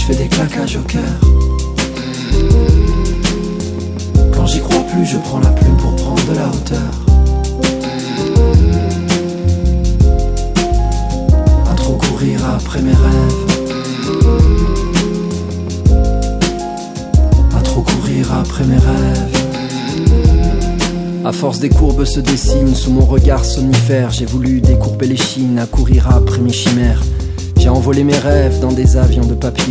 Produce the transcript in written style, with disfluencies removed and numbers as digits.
fais des claquages au cœur. Quand j'y crois plus, je prends la plume pour prendre de la hauteur. À trop courir après mes rêves, à trop courir après mes rêves. À force des courbes se dessinent sous mon regard somnifère. J'ai voulu décourber les chines, à courir après mes chimères. J'ai envolé mes rêves dans des avions de papier.